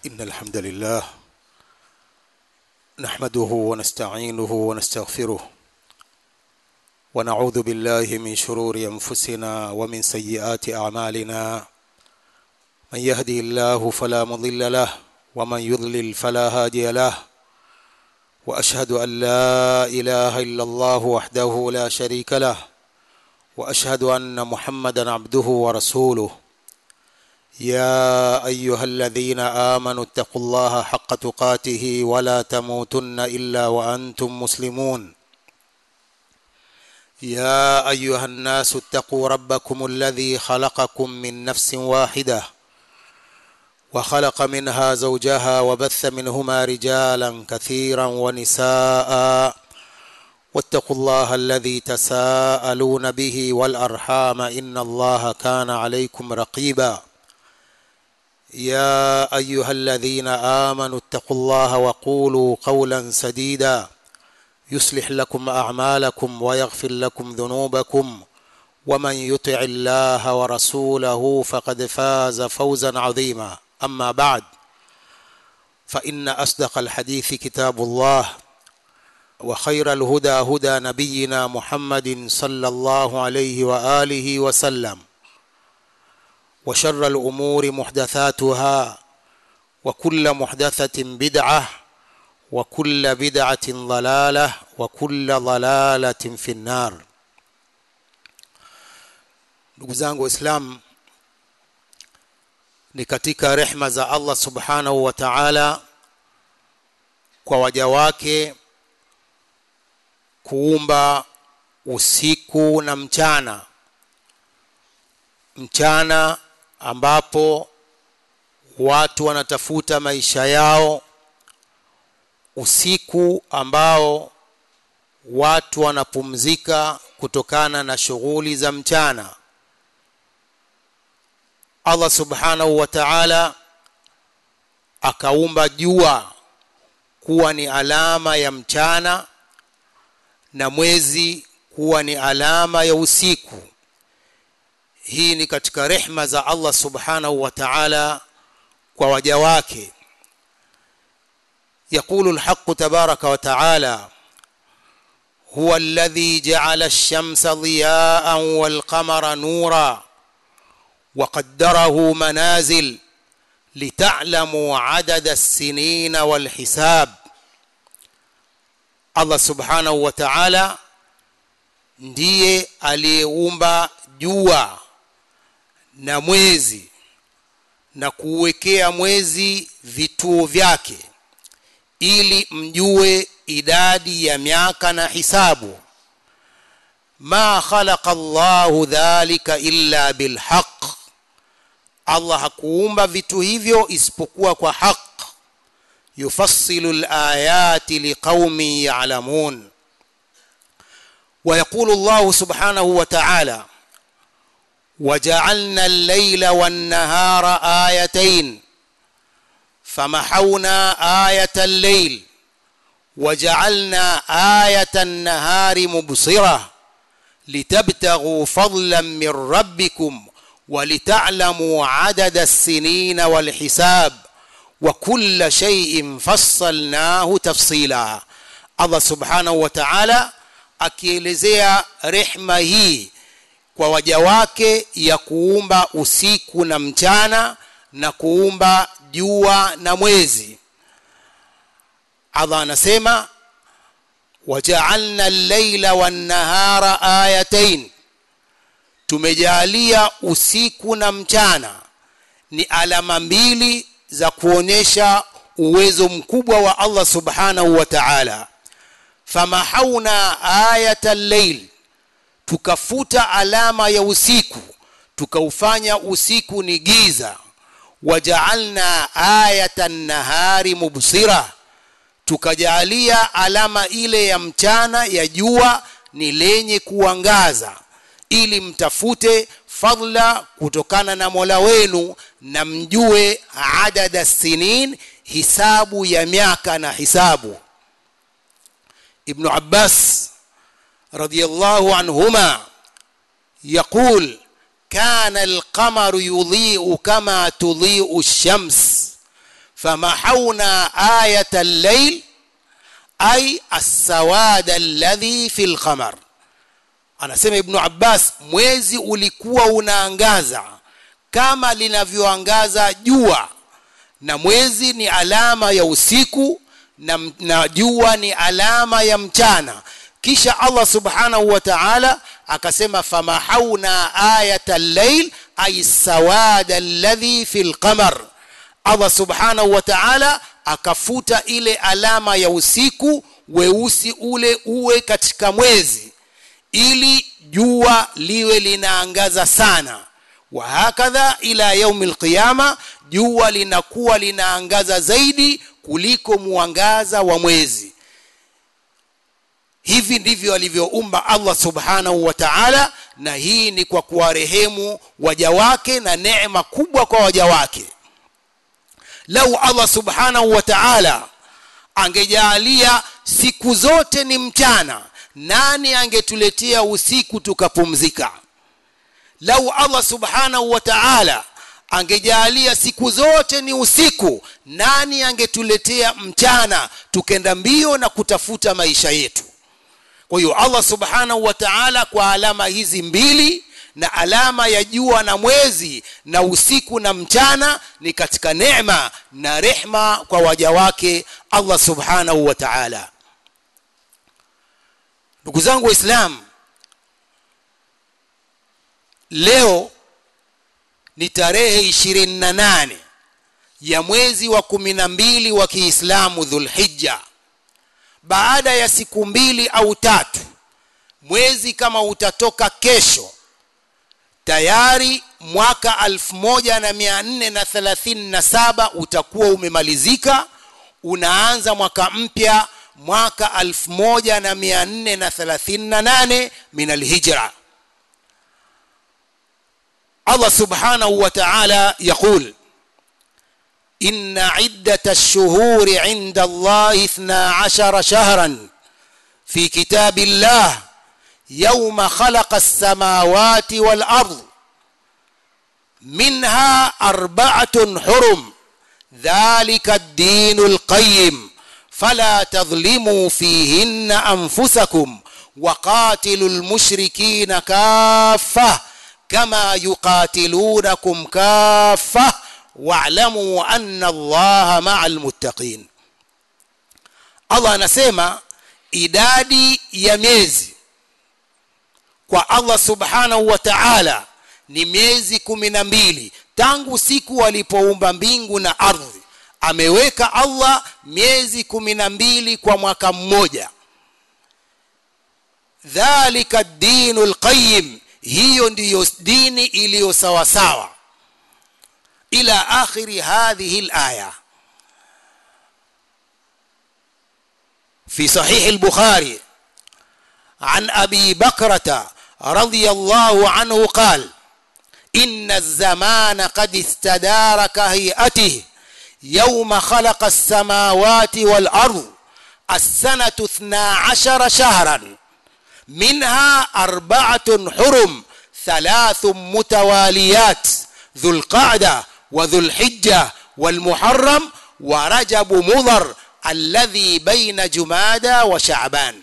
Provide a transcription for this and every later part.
إن الحمد لله نحمده ونستعينه ونستغفره ونعوذ بالله من شرور أنفسنا ومن سيئات أعمالنا من يهدي الله فلا مضل له ومن يضلل فلا هادي له وأشهد أن لا إله إلا الله وحده لا شريك له وأشهد أن محمدا عبده ورسوله يا أيها الذين آمنوا اتقوا الله حق تقاته ولا تموتن إلا وأنتم مسلمون يا أيها الناس اتقوا ربكم الذي خلقكم من نفس واحدة وخلق منها زوجها وبث منهما رجالا كثيرا ونساء واتقوا الله الذي تساءلون به والأرحام إن الله كان عليكم رقيبا يا أيها الذين آمنوا اتقوا الله وقولوا قولا سديدا يصلح لكم أعمالكم ويغفر لكم ذنوبكم ومن يطع الله ورسوله فقد فاز فوزا عظيما أما بعد فإن أصدق الحديث كتاب الله وخير الهدى هدى نبينا محمد صلى الله عليه وآله وسلم وشر الأمور محدثاتها وكل محدثة بدعة وكل بدعة ضلالة وكل ضلالة في النار. Ndugu zangu Waislamu, ni katika rehema za Allah subhanahu wa ta'ala kwa waja wake kuumba usiku na mchana ambapo watu wanatafuta maisha yao, usiku ambao watu wanapumzika kutokana na shughuli za mchana. Allah subhanahu wa ta'ala akaumba jua kuwa ni alama ya mchana na mwezi kuwa ni alama ya usiku. Hii ni katika rehema za Allah subhanahu wa ta'ala kwa waja wake. يقول الحق تبارك وتعالى هو الذي جعل الشمس ضياء والقمر نورا وقدره منازل لتعلموا عدد السنين والحساب. Allah subhanahu wa ta'ala ndiye aliyeumba jua na mwezi na kuwekea mwezi vituo vyake ili mjue idadi ya miaka na hisabu. Ma khalaqa Allahu dhalika illa bilhaq, Allah hakuumba vitu hivyo isipokuwa kwa haq. Yufassilu alayati liqaumin ya'lamun. Wa yaqulu Allah subhanahu wa ta'ala وجعلنا الليل والنهار آيتين فمحونا آية الليل وجعلنا آية النهار مبصرة لتبتغوا فضلا من ربكم ولتعلموا عدد السنين والحساب وكل شيء فصلناه تفصيلا. الله سبحانه وتعالى akielezea rehema hii kwa waja wake ya kuumba usiku na mchana na kuumba jua na mwezi. Allah anasema waja'alna al-layla wan-nahara ayatayn, tumejalia usiku na mchana ni alama mbili za kuonyesha uwezo mkubwa wa Allah subhanahu wa ta'ala. Famahawna ayatal layl, tukafuta alama ya usiku, tukaufanya usiku ni giza. Waja'alna ayatan nahari mubsira, tukajalia alama ile ya mchana ya jua ni lenye kuangaza ili mtafute fadla kutokana na Mola wenu na mjue adada sinin, hisabu ya miaka na hisabu. Ibn Abbas radiyallahu anhuma يقول كان القمر يضيء كما تضيء الشمس famahawna ayata al-layl ay as-sawad alladhi fil qamar. Anasema Ibn Abbas, mwezi ulikuwa unaangaza kama linavyoangaza jua, na mwezi ni alama ya usiku na jua ni alama ya mchana. Kisha Allah subhanahu wa ta'ala akasema famahawna ayata al-layl ay as-sawad alladhi fil qamar. Allah subhanahu wa ta'ala akafuta ile alama ya usiku, weusi ule uwe katika mwezi, ili jua liwe linaangaza sana. Wa hakadha ila yaumil qiyama, jua linakuwa linaangaza zaidi kuliko mwangaza wa mwezi. Hivi ndivyo alivyoumba Allah subhanahu wa ta'ala, na hii ni kwa kuwarehemu waja wake na neema kubwa kwa waja wake. Lau Allah subhanahu wa ta'ala angejalia siku zote ni mchana, nani angetuletea usiku tukapumzika? Lau Allah subhanahu wa ta'ala angejalia siku zote ni usiku, nani angetuletea mchana tukenda mbio na kutafuta maisha yetu? Kwa hiyo Allah subhanahu wa ta'ala kwa alama hizi mbili, na alama ya jua na mwezi na usiku na mchana, ni katika neema na rehma kwa waja wake Allah subhanahu wa ta'ala. Ndugu zangu Waislamu, leo ni tarehe 28 ya mwezi wa 12 wa Kiislamu, Dhulhijja. Baada ya siku 2 au 3, mwezi kama utatoka kesho, tayari mwaka 1437 utakuwa umemalizika, unaanza mwaka mpya, mwaka 1438 min al-hijra. Allah subhanahu wa ta'ala yaqul inna iddata ash-shuhuri 'inda Allahi 12 shahran fi kitabillah yawma khalaqa as-samawati wal ard minha 4 hurum dhalika ad-dinul qayyim fala tadhlimu fihinna anfusakum wa qatilul mushrikina kaffah kama yuqatilunakum kaffah wa'lamu anna Allaha ma'al muttaqin. Allah anasema idadi ya miezi kwa Allah subhanahu wa ta'ala ni miezi 12 tangu siku alipoumba mbingu na ardhi. Ameweka Allah miezi 12 kwa mwaka mmoja. Dhalika ad-dinul qayyim, hiyo ndiyo dini iliyo sawa sawa. Ila akhiri hadhihi al-aya. في صحيح البخاري عن أبي بكرة رضي الله عنه قال إن الزمان قد استدار كهيئته يوم خلق السماوات والأرض السنة 12 شهرا منها 4 حرم 3 متواليات ذو القعدة وذو الحجة والمحرم ورجب مضر الذي بين جمادى وشعبان.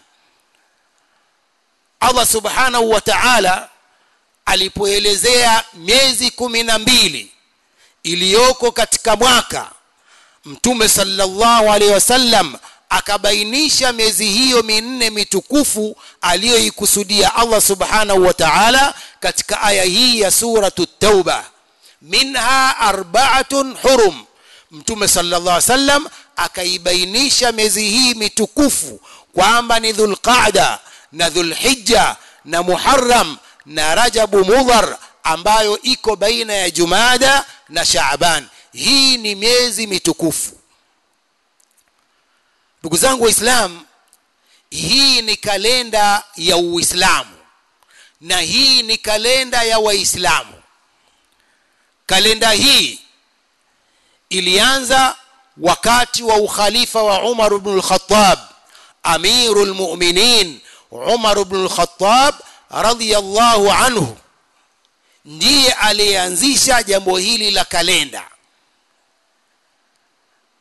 Allah subhanahu wa ta'ala alipoelezea miezi 12 iliyoko katika mwaka, Mtume sallallahu alaihi wasallam akabainisha miezi hiyo minne mitukufu aliyoikusudia Allah subhanahu wa ta'ala katika aya hii ya suratu Tauba. Minha 4 hurum. Mtume sallallahu alaihi wasallam akaibainisha miezi hii mitukufu kwamba ni Dhulqa'da na Dhulhijja na Muharram na Rajabu Mudhar, ambayo iko baina ya Jumada na Shaaban. Hii ni miezi mitukufu. Ndugu zangu Waislamu, hii ni kalenda ya Uislamu na hii ni kalenda ya Waislamu. Kalenda hii ilianza wakati wa ukhalifa wa Umar ibn al-Khattab, Amirul Mu'minin Umar ibn al-Khattab radiyallahu anhu ndiye alianzisha jambo hili la kalenda.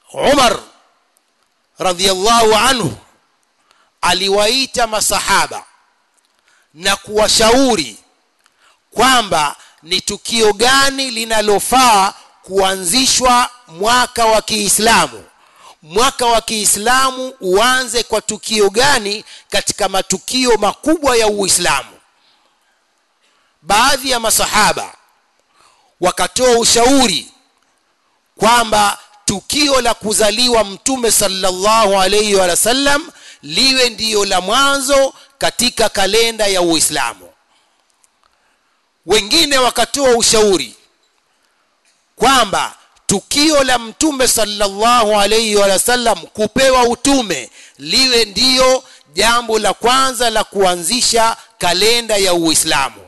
Umar radhiyallahu anhu aliwaita masahaba na kuwashauri kwamba ni tukio gani linalofaa kuanzishwa mwaka wa Kiislamu. Mwaka wa Kiislamu uanze kwa tukio gani katika matukio makubwa ya Uislamu? Baadhi ya masahaba wakatoa ushauri kwamba tukio la kuzaliwa Mtume sallallahu alayhi wa sallam liwe ndiyo la mwanzo katika kalenda ya Uislamu. Wengine wakatoa ushauri kwamba tukio la Mtume sallallahu alayhi wa sallam kupewa utume liwe ndiyo jambo la kwanza la kuanzisha kalenda ya Uislamu.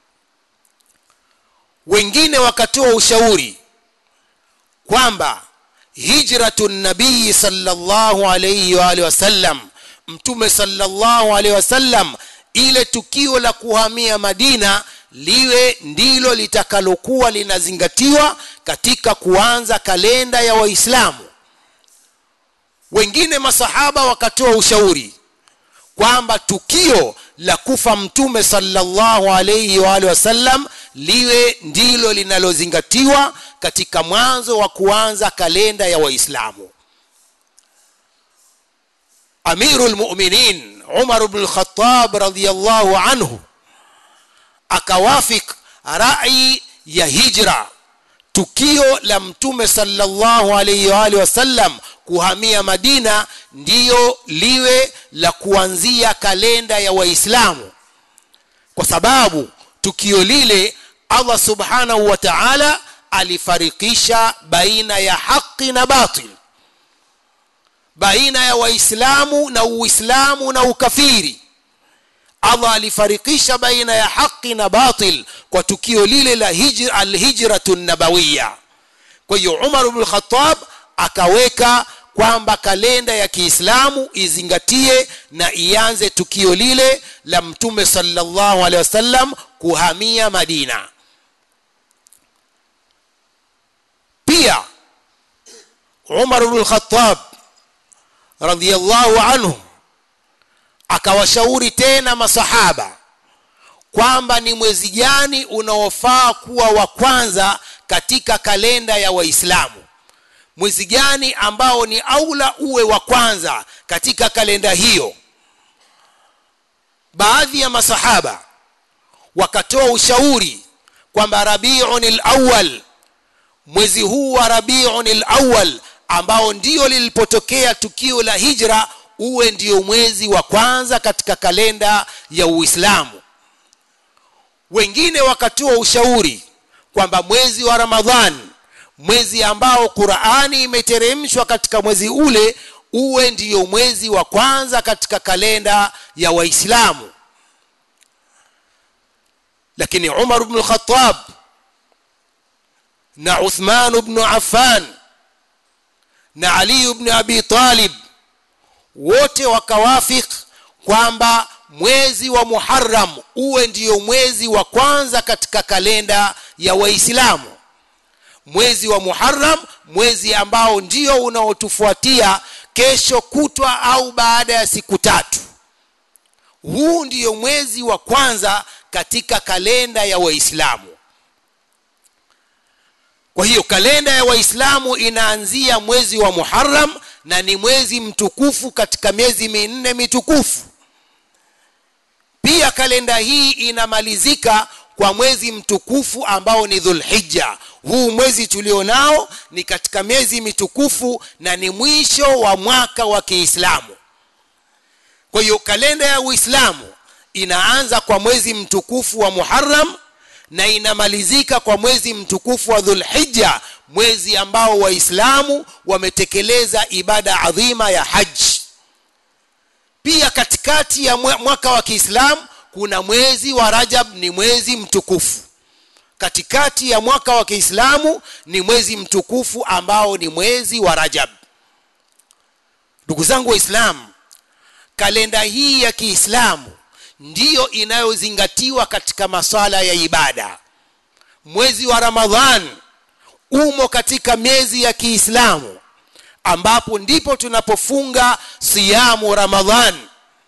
Wengine wakatoa ushauri kwamba hijratun nabii sallallahu alayhi wa sallam, Mtume sallallahu alayhi wa sallam, ile tukio la kuhamia Madina liwe ndilo litakalokuwa linazingatiwa katika kuanza kalenda ya Waislamu. Wengine masahaba wakatoa ushauri kwamba tukio la kufa Mtume sallallahu alayhi wa sallam liwe ndilo linalozingatiwa katika mwanzo wa kuanza kalenda ya Waislamu. Amirul Mu'minin Umar ibn al-Khattab radhiyallahu anhu akawafik rai ya hijra, tukio la Mtume sallallahu alayhi wa sallam kuhamia Madina ndiyo liwe la kuanzia kalenda ya Waislamu, kwa sababu tukio lile Allah subhanahu wa ta'ala alifarikisha baina ya haki na batil, baina ya Waislamu na Uislamu na ukafiri. Allah alifarikisha baina ya haki na batil kwa tukio lile la al-hijratun nabawiyya. Kwa hiyo Umar ibn al-Khattab akaweka kwamba kalenda ya Kiislamu izingatie na ianze tukio lile la Mtume sallallahu alaihi wasallam kuhamia Madina. Pia Umar ibn al-Khattab radhiyallahu anhu akawashauri tena masahaba kwamba ni mwezi gani unaofaa kuwa wa kwanza katika kalenda ya Waislamu, mwezi gani ambao ni aula uwe wa kwanza katika kalenda hiyo. Baadhi ya masahaba wakatoa ushauri kwamba Rabiul Awwal, mwezi huu wa Rabiul Awwal ambao ndio lilipotokea tukio la hijra, uwe ndio mwezi wa kwanza katika kalenda ya Uislamu. Wengine wakatoa ushauri kwamba mwezi wa Ramadhan, mwezi ambao Qur'ani imeteremshwa katika mwezi ule, uwe ndio mwezi wa kwanza katika kalenda ya Waislamu. Lakini Umar ibn al-Khattab na Uthman ibn Affan na Ali ibn Abi Talib wote wakawafik kwamba mwezi wa Muharram uwe ndio mwezi wa kwanza katika kalenda ya Waislamu. Mwezi wa Muharram, mwezi ambao ndio unaotufuatia kesho kutwa au baada ya siku tatu, huu ndio mwezi wa kwanza katika kalenda ya Waislamu. Kwa hiyo kalenda ya Waislamu inaanzia mwezi wa Muharram na ni mwezi mtukufu katika miezi minne mitukufu. Pia kalenda hii inamalizika kwa mwezi mtukufu ambao ni Dhulhijja. Huu mwezi tulionao ni katika miezi mitukufu na ni mwisho wa mwaka wa Kiislamu. Kwa hiyo kalenda ya Uislamu inaanza kwa mwezi mtukufu wa Muharram na inamalizika kwa mwezi mtukufu wa Dhulhijja, mwezi ambao Waislamu wametekeleza ibada adhima ya haji. Pia katikati ya mwaka wa Kiislamu kuna mwezi wa Rajab, ni mwezi mtukufu. Katikati ya mwaka wa Kiislamu ni mwezi mtukufu ambao ni mwezi wa Rajab. Ndugu zangu Waislamu, kalenda hii ya Kiislamu ndiyo inayozingatiwa katika maswala ya ibada. Mwezi wa Ramadhan umo katika miezi ya Kiislamu ambapo ndipo tunapofunga siyamu Ramadhan.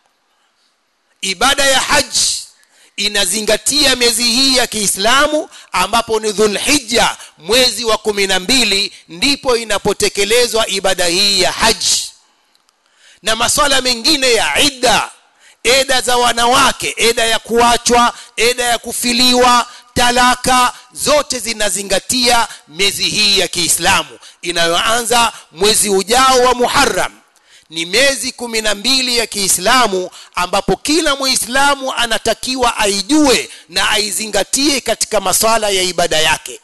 Ibada ya haji inazingatia miezi hii ya Kiislamu, ambapo ni Dhulhijja, mwezi wa 12, ndipo inapotekelezwa ibada hii ya haji. Na masuala mengine ya eda za wanawake, eda ya kuachwa, eda ya kufiliwa, talaka, zote zinazingatia miezi hii ya Kiislamu inayoanza mwezi ujao wa Muharram. Ni miezi 12 ya Kiislamu ambapo kila Muislamu anatakiwa aijue na aizingatie katika masuala ya ibada yake.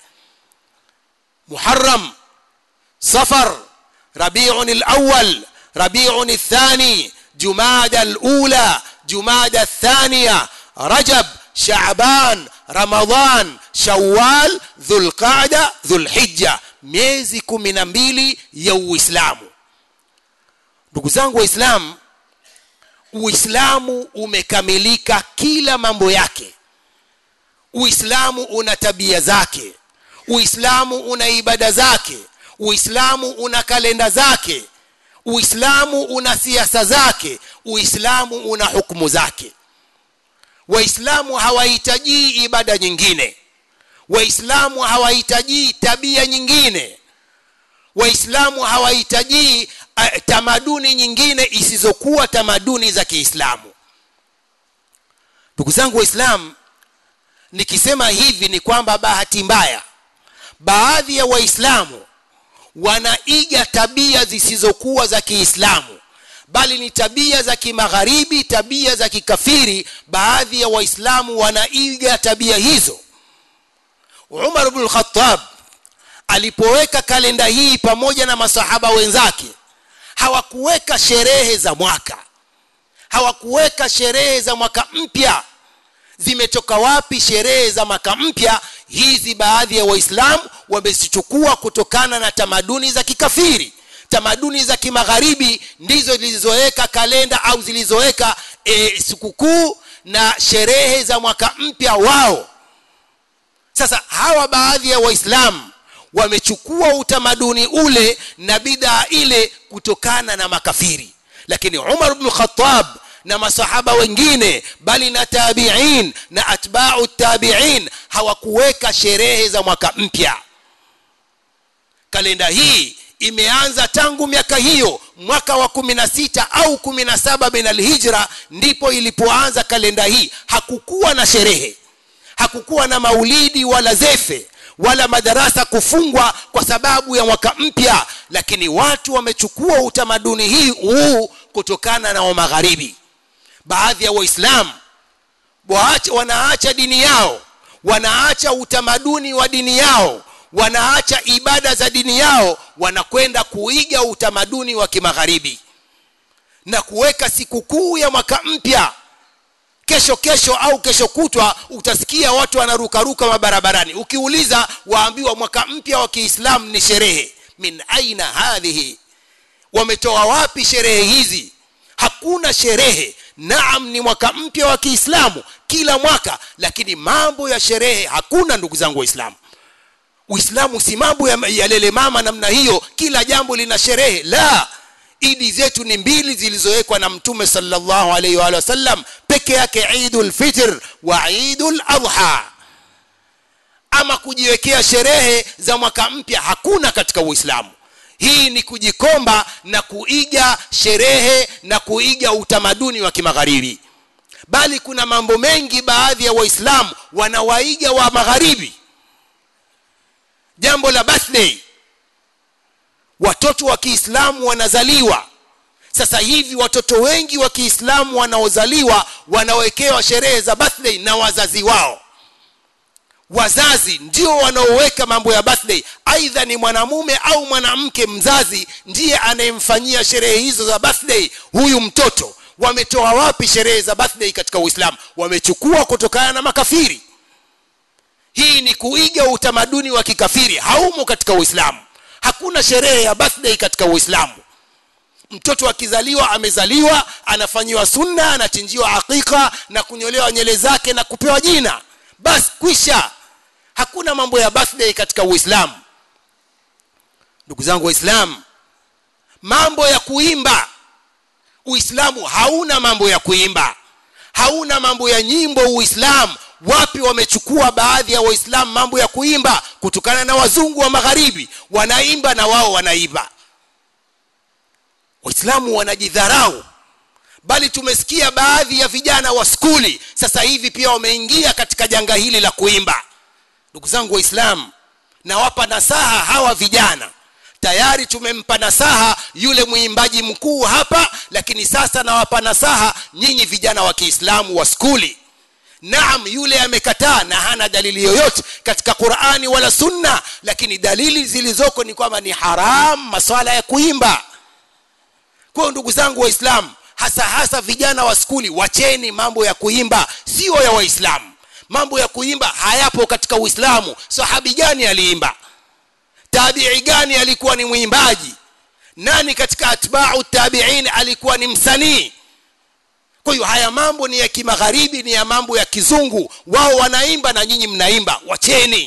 Muharram, Safar, Rabi'un al-Awwal, Rabi'un al-Thani, Jumada al-Ula, Jumada al-Thaniya, Rajab, Sha'ban, Ramadhan, Shawwal, Dhulqa'da, Dhulhijja, miezi 12 ya Uislamu. Ndugu zangu Waislamu, Uislamu umekamilika kila mambo yake. Uislamu una tabia zake, Uislamu una ibada zake, Uislamu una kalenda zake, Uislamu una siasa zake, Uislamu una hukumu zake. Waislamu hawahitaji ibada nyingine, Waislamu hawahitaji tabia nyingine, Waislamu hawahitaji tamaduni nyingine isizokuwa tamaduni za Kiislamu. Ndugu zangu Waislamu, nikisema hivi ni kwamba bahati mbaya baadhi ya Waislamu wanaiga tabia zisizokuwa za Kiislamu, bali ni tabia za kimagharibi, tabia za kikafiri. Baadhi ya Waislamu wanaiga tabia hizo. Umar ibn al-Khattab alipoweka kalenda hii pamoja na masahaba wenzake, hawakuweka sherehe za mwaka, hawakuweka sherehe za mwaka mpya. Zimetoka wapi sherehe za mwaka mpya? Hizi baadhi ya Waislamu wamezichukua kutokana na tamaduni za kikafiri. Tamaduni za kimagharibi ndizo zilizoweka kalenda au zilizoweka sikukuu na sherehe za mwaka mpya wao. Sasa hawa baadhi ya Waislamu wamechukua utamaduni ule na bid'a ile kutokana na makafiri. Lakini Umar ibn Khattab na masahaba wengine, bali na tabi'in na atba'u tabi'in, hawakuweka sherehe za mwaka mpya. Kalenda hii imeanza tangu miaka hiyo, mwaka wa 16 au 17 bin al-Hijra ndipo ilipoanza kalenda hii. Hakukuwa na sherehe, hakukuwa na maulidi wala zefe wala madarasa kufungwa kwa sababu ya mwaka mpya. Lakini watu wamechukua utamaduni huu kutokana na magharibi. Baadhi ya Waislamu wanaacha dini yao, wanaacha utamaduni wa dini yao, wanaacha ibada za dini yao, wanakwenda kuiga utamaduni wa kimagharibi na kuweka sikukuu ya mwaka mpya. Kesho au kesho kutwa utasikia watu wanarukaruka mabarabarani. Ukiuliza waambiwa mwaka mpya wa Kiislamu ni sherehe. Min aina hadhihi? Wametoa wapi sherehe hizi? Hakuna sherehe. Naam, ni mwaka mpya wa Kiislamu kila mwaka, lakini mambo ya sherehe hakuna. Ndugu zangu Waislamu, Uislamu si mambo ya lele mama namna hiyo, kila jambo lina sherehe. La, idi zetu ni mbili zilizowekwa na Mtume sallallahu alaihi wa sallam peke yake, Eidul Fitr wa Eidul Adha. Ama kujiwekea sherehe za mwaka mpya hakuna katika Uislamu. Hii ni kujikomba na kuiga sherehe na kuiga utamaduni wa kimagharibi. Bali kuna mambo mengi baadhi ya Waislamu wanawaiga wa magharibi. Jambo la birthday, watoto wa Kiislamu wanazaliwa. Sasa hivi watoto wengi wa Kiislamu wanaozaliwa wanawekewa sherehe za birthday na wazazi wao. Wazazi ndio wanaoweka mambo ya birthday, aidha ni mwanamume au mwanamke. Mzazi ndiye anayemfanyia sherehe hizo za birthday huyu mtoto. Wametoa wapi sherehe za birthday katika Uislamu? Wamechukua kutokana na makafiri. Hii ni kuiga utamaduni wa kikafiri, haumo katika Uislamu. Hakuna sherehe ya birthday katika Uislamu. Mtoto akizaliwa amezaliwa, anafanyiwa sunna, anachinjiwa hakika na kunyolewa nywele zake na kupewa jina, basi kwisha. Hakuna mambo ya birthday katika Uislamu. Ndugu zangu Waislamu, mambo ya kuimba. Uislamu hauna mambo ya kuimba, hauna mambo ya nyimbo. Uislamu wapi wamechukua baadhi ya waislamu mambo ya kuimba? Kutokana na wazungu wa magharibi, wanaimba na wao wanaimba. Waislamu wanajidharau, bali tumesikia baadhi ya vijana wa skuli sasa hivi pia wameingia katika janga hili la kuimba. Ndugu zangu Waislamu, nawapa nasaha hawa vijana. Tayari tumempa nasaha yule muimbaji mkuu hapa, lakini sasa nawapa nasaha nyinyi vijana wa Kiislamu wa skuli. Naam, yule amekataa na hana dalili yoyote katika Qur'ani wala Sunna, lakini dalili zilizoko ni kwamba ni haram maswala ya kuimba. Kwa ndugu zangu Waislamu, hasa vijana wa skuli, wacheni mambo ya kuimba, sio ya Waislamu. Mambo ya kuimba hayapo katika Uislamu. Sahabi gani aliimba? Tabi'i gani alikuwa ni mwimbaji? Nani katika atba'u tabi'in alikuwa ni msanii? Kwa hiyo haya mambo ni ya kimagharibi, ni ya mambo ya kizungu. Wao wanaimba na nyinyi mnaimba, wacheni.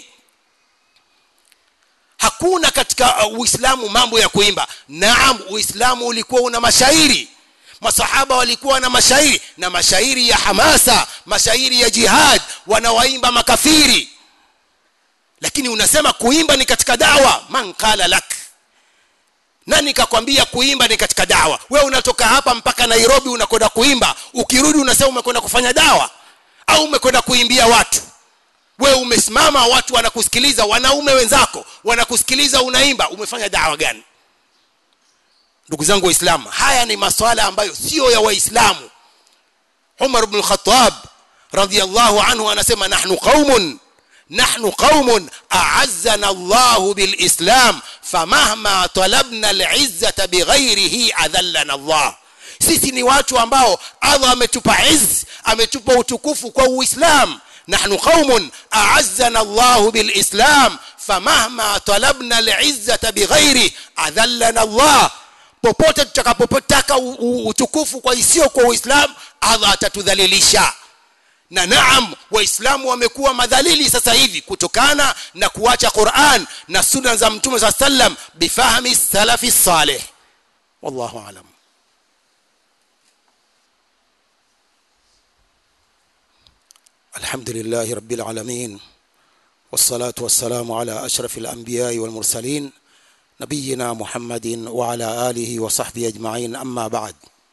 Hakuna katika Uislamu mambo ya kuimba. Naam, Uislamu ulikuwa una mashairi. Masahaba walikuwa na mashairi, na mashairi ya hamasa, mashairi ya jihad, wanawaimba makafiri. Lakini unasema kuimba ni katika dawa? Man qala lak? Nani kakwambia kuimba ni katika dawa? Wewe unatoka hapa mpaka Nairobi unakwenda kuimba, ukirudi unasema umekwenda kufanya dawa au umekwenda kuimbia watu? Wewe umesimama, watu wanakusikiliza, wanaume wenzako wanakusikiliza unaimba, umefanya dawa gani? Ndugu zangu Waislamu, haya ni masuala ambayo sio ya Waislamu. Umar ibn al-Khattab radiyallahu anhu anasema, nahnu qaumun a'azzana Allah bil Islam famahma talabna al-izzata bighayrihi adhallana Allah. Sisi ni watu ambao Allah ametupa izz, ametupa utukufu kwa Uislamu. Nahnu qaumun a'azzana Allah bil Islam famahma talabna al-izzata bighayrihi adhallana Allah. Popote tutakapopotaka utukufu kwa isio kwa Uislamu, Allah atatudhalilisha. Na naam, Waislamu wamekuwa madhalili sasa hivi kutokana na kuacha Qur'an na sunna za Mtume sallam bifahmi salafi salih. Wallahu a'lam. Alhamdulillahi rabbil alamin, wassalatu wassalamu ala ashrafil anbiya'i wal mursalin nabiyina Muhammadin wa ala alihi wa sahbihi ajma'in, amma ba'd.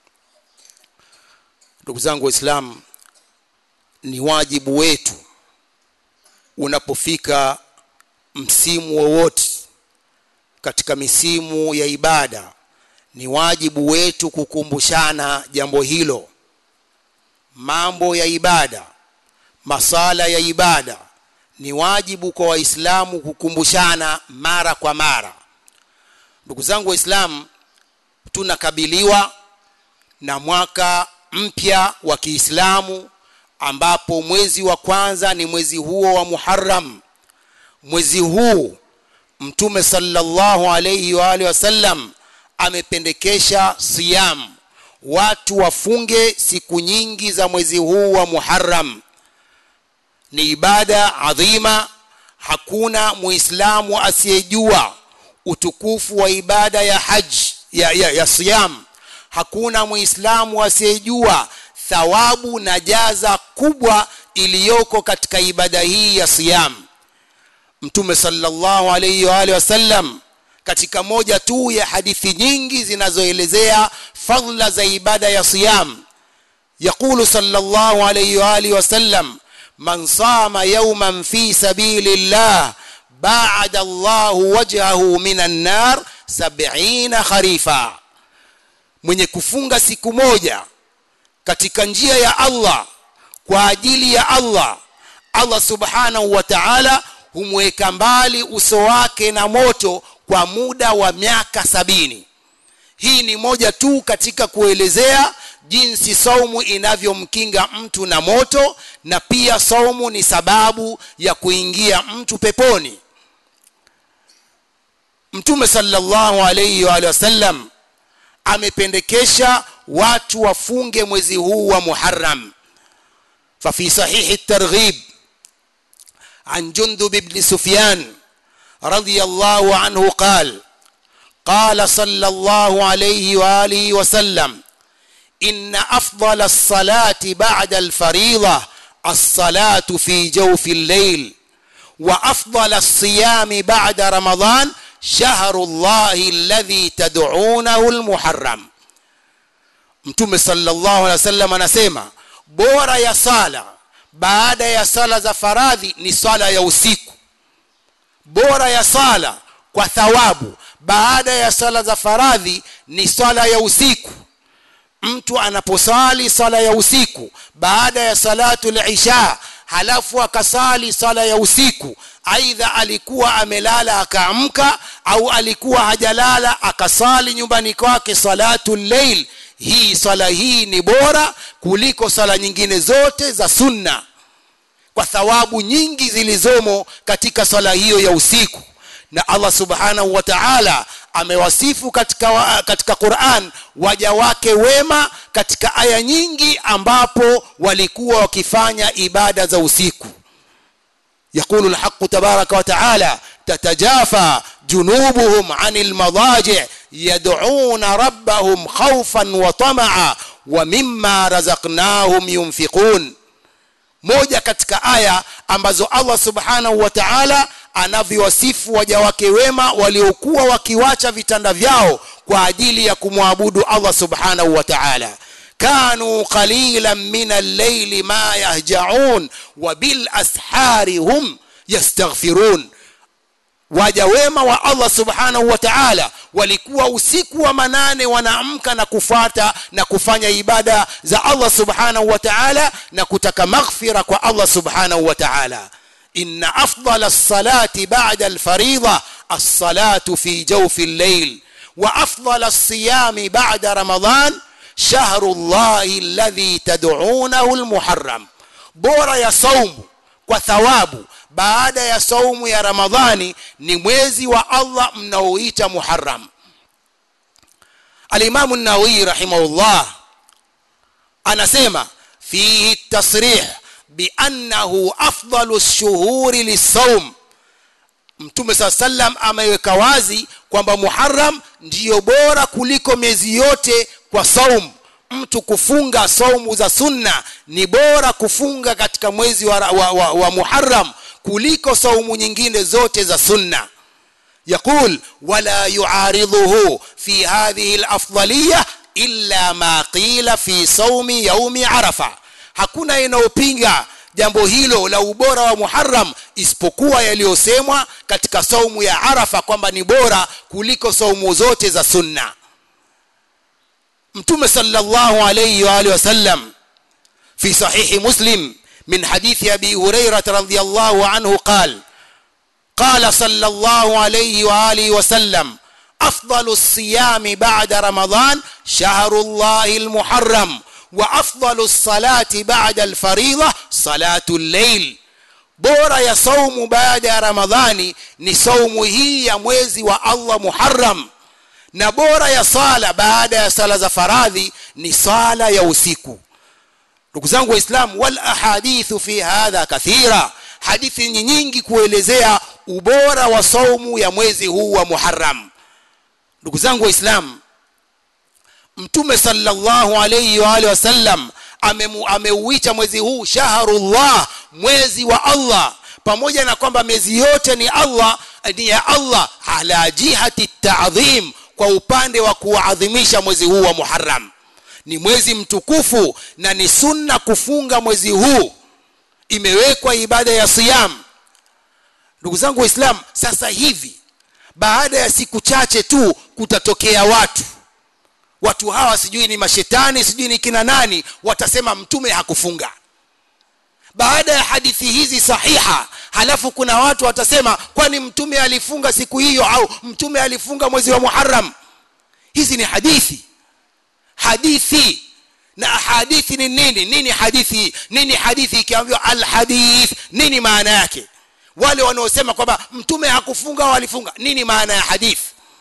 Ndugu zangu Waislamu, ni wajibu wetu unapofika msimu wowote katika misimu ya ibada, ni wajibu wetu kukumbushana jambo hilo. Mambo ya ibada, masala ya ibada, ni wajibu kwa Waislamu kukumbushana mara kwa mara. Ndugu zangu Waislamu, tunakabiliwa na mwaka mpya wa Kiislamu, ambapo mwezi wa kwanza ni mwezi huo wa Muharram. Mwezi huu Mtume sallallahu alayhi wa alihi wasallam amependekesha siyam, watu wafunge siku nyingi za mwezi huu wa Muharram. Ni ibada adhima. Hakuna Muislamu asiyejua utukufu wa ibada ya haji ya siyam. Hakuna Muislamu asiyejua thawabu na jaza kubwa iliyoko katika ibada hii ya siyam. Mtume sallallahu alayhi wa alihi wasallam katika moja tu ya hadithi nyingi zinazoelezea fadhila za ibada ya siyam, yakulu sallallahu alayhi wa alihi wasallam, man sama yawman fi sabilillah ba'ada Allahu wajhahu minan nar 70 kharifa. Mwenye kufunga siku moja katika njia ya Allah, kwa ajili ya Allah, Allah subhanahu wa ta'ala humweka mbali uso wake na moto kwa muda wa miaka 70. Hii ni moja tu katika kuelezea jinsi saumu inavyomkinga mtu na moto, na pia saumu ni sababu ya kuingia mtu peponi. Mtume sallallahu alayhi wa sallam amependekesha watu wafunge mwezi huu wa Muharram. Fa fi sahih at-targhib an Jundub ibn Sufyan radiyallahu anhu qala قال صلى الله عليه وآله وسلم إن أفضل الصلاة بعد الفريضة الصلاة في جوف الليل وأفضل الصيام بعد رمضان شهر الله الذي تدعونه المحرم. Mtume sallallahu alaihi wasallam anasema bora ya sala baada ya sala za faradhi ni sala ya usiku. Bora ya sala kwa thawabu baada ya sala za faradhi ni sala ya usiku. Mtu anaposali sala ya usiku baada ya salatul isha halafu akasali sala ya usiku, aidha alikuwa amelala akaamka au alikuwa hajalala akasali nyumbani kwake salatul layl, hii sala hii ni bora kuliko sala nyingine zote za sunna kwa thawabu nyingi zilizomo katika sala hiyo ya usiku. Na Allah subhanahu wa ta'ala amewasifu katika Qur'an waja wake wema katika aya nyingi ambapo walikuwa wakifanya ibada za usiku. Yaqulu al-haqq tabaraka wa ta'ala tatajafa junubuhum 'anil madaji' yad'una rabbahum khawfan wa tama'a wa mimma razaqnahum yunfiqun. Moja katika aya ambazo Allah subhanahu wa ta'ala anaviwasifu waja wake wema waliokuwa wakiwacha vitanda vyao kwa ajili ya kumwabudu Allah subhanahu wa ta'ala. Kanu qalilan min al-layli ma yahja'un wa bil ashari hum yastaghfirun. Waja wema wa Allah subhanahu wa ta'ala walikuwa usiku wa manane wanaamka na kufuata na kufanya ibada za Allah subhanahu wa ta'ala na kutaka maghfira kwa Allah subhanahu wa ta'ala. Inna afdala as-salati ba'da al-fariida as-salatu fi jawfi al-layl wa afdala as-siyami ba'da ramadan shahru Allahi alladhi tad'unahu al-muharram. Bora ya saumu kwa thawabu baada ya saumu ya Ramadhani ni mwezi wa Allah mnaoita Muharram. Al-Imam an-Nawawi rahimahullah anasema fihi tasrih bi annahu afdalu ash-shuhuri lis-sawm. Mtume sallam ameweka wazi kwamba Muharram ndiyo bora kuliko miezi yote kwa saum. Mtu kufunga saumu za sunna ni bora kufunga katika mwezi wa Muharram kuliko saumu nyingine zote za sunna. يقول ولا يعارضه في هذه الافضليه الا ما قيل في صوم يوم عرفه. Hakuna inayopinga jambo hilo la ubora wa Muharram isipokuwa yaliyosemwa katika saumu ya Arafa kwamba ni bora kuliko saumu zote za sunna. Mtume sallallahu alayhi wa alihi wasallam fi sahih Muslim من حديث أبي هريرة رضي الله عنه قال صلى الله عليه وآله وسلم أفضل الصيام بعد رمضان شهر الله المحرم وأفضل الصلاة بعد الفريضة صلاة الليل. bora ya saumu baada ya Ramadhani ni saumu hii ya mwezi wa Allah Muharram, na bora ya sala baada ya sala za faradhi ni sala ya usiku. Ndugu zangu Waislamu, wal ahadithu fi hadha kathira, hadithi nyingi kuelezea ubora wa saumu ya mwezi huu wa Muharram. Ndugu zangu Waislamu, Mtume sallallahu alayhi wa alihi wasallam ameuita mwezi huu shahrullah, mwezi wa Allah, pamoja na kwamba miezi yote ni ya Allah ala jihati ta'dhim, kwa upande wa kuadhimisha mwezi huu wa Muharram. Ni mwezi mtukufu na ni sunna kufunga mwezi huu, imewekwa ibada ya siyam. Ndugu zangu Waislamu, sasa hivi baada ya siku chache tu kutatokea watu hawa sijui ni mashetani sijui ni kina nani, watasema mtume hakufunga. Baada ya hadithi hizi sahiha, halafu kuna watu watasema kwani mtume alifunga siku hiyo au mtume alifunga mwezi wa Muharram. Hizi ni hadithi na hadithi ni nini hadithi? Nini hadithi? Ikiambiwa al-hadith nini maana yake? Wale wanaosema kwamba mtume hakufunga au alifunga, nini maana ya hadith?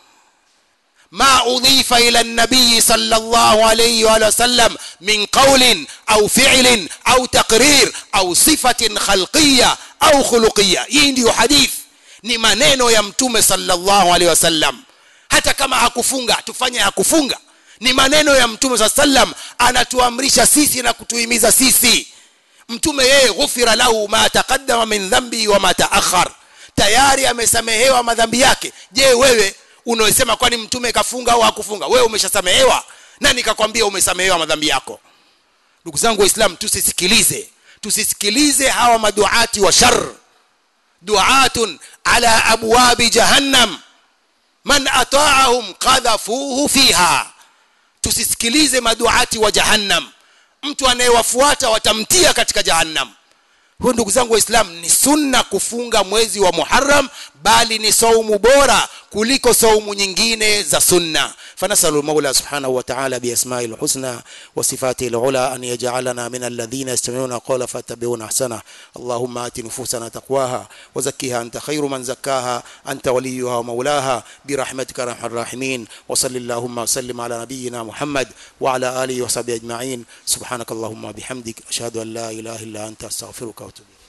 ما أضيف إلى النبي صلى الله عليه وسلم من قول أو فعل أو تقرير أو صفة خلقية أو خلقية. hii ndio hadith, ni maneno ya mtume sallallahu alaihi wasallam. hata kama hakufunga tufanye hakufunga. Ni maneno ya Mtume sallam, anatuamrisha sisi na kutuhimiza sisi. Mtume yeye ghufira lahu ma taqaddama min dhanbi wa ma ta'akhkhar, tayari amesamehewa madhambi yake. Je, wewe unaosema kwani Mtume kafunga au hakufunga? Wewe umeshasamehewa? Nani kakwambia umesamehewa madhambi yako? Ndugu zangu Waislamu, tusisikilize hawa maduati wa shar, duatun ala abwabi jahannam man ata'ahum qadhafuhu fiha. Tusisikilize maduati wa jahannam, mtu anayewafuata watamtia katika jahannam. Huo ndugu zangu Waislamu, ni sunna kufunga mwezi wa Muharram, bali ni saumu bora kuliko saumu nyingine za sunna. فنسأل المولى سبحانه وتعالى بأسمائه الحسنى وصفاته العلى أن يجعلنا من الذين يستمعون القول فيتبعون أحسنه. اللهم آت نفوسنا تقواها وزكها أنت خير من زكاها أنت وليها ومولاها برحمتك يا أرحم الراحمين. وصل اللهم وسلم على نبينا محمد وعلى آله وصحبه أجمعين. سبحانك اللهم وبحمدك أشهد أن لا إله إلا أنت أستغفرك وأتوب إليك.